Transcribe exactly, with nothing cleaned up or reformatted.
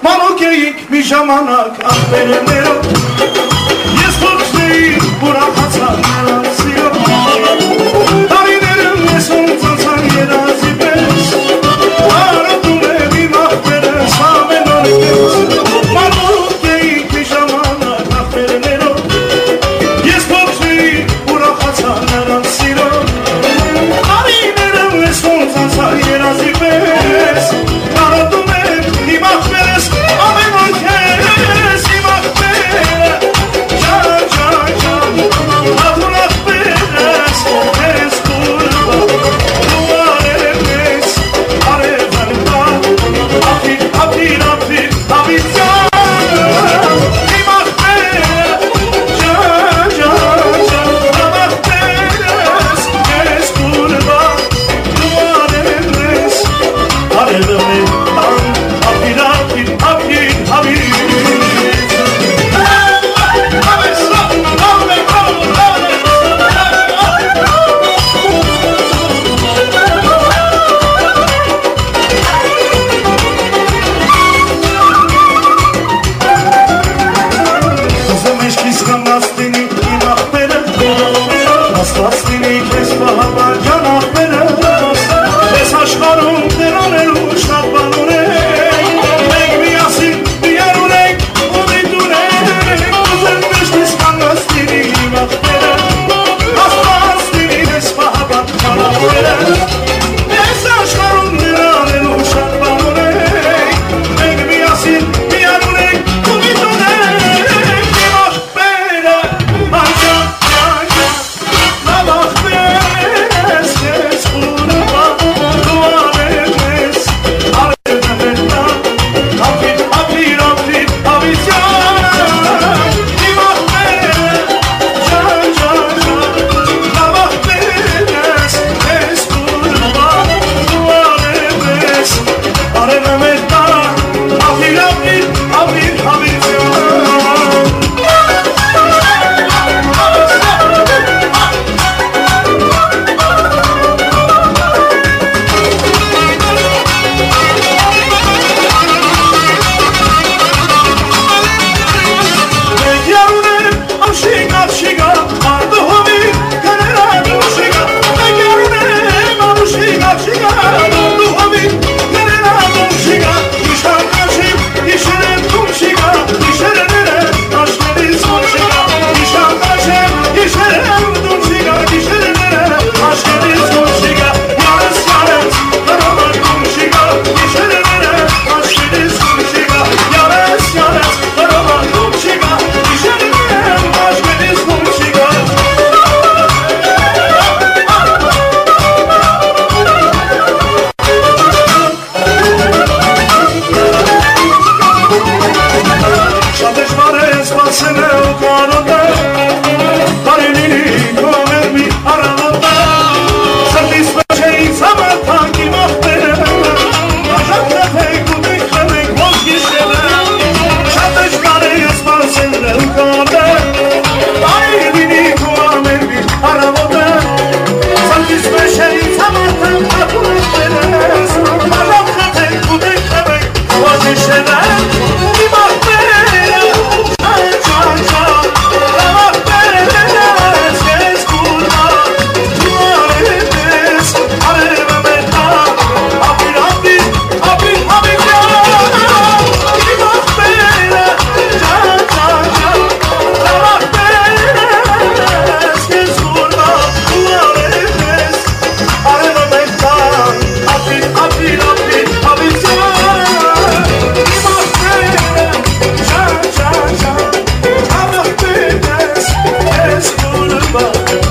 մանուկ էինք մի ժամանակ ախպերներով Ես փոխեի ուրախացան նրանց սիրով Տարիները ես ունցանցան երազի պես Արոտում եմ իմ ախպերս ամեն օր քեզ Մանուկ էինք մի ժամանակ ախպերներով Ես փոխեի ուրախացան նրանց սիրով Տարիները ես ունցանցան երազի պես Արոտում եմ իմ ախպերս ամեն օր քեզ Իմ ախպերը Ջան, ջան, ջան Ախուն ախպերս Քեզ կուրվա Դու արև ես Արև արվա Ախիր, ախիր, ախիր Ախիր ջան Իմ ախպերը Ջան, ջան, ջան Իմ ախպերս Քեզ կուրվա Դու արև ես Արև արև Ախիր, ախիր, ախիր, ախիր But